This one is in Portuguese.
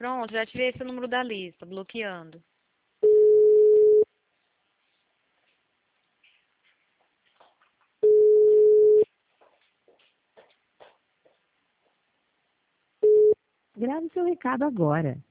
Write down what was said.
Pronto, já tirei esse número da lista, bloqueando. Grave seu recado agora.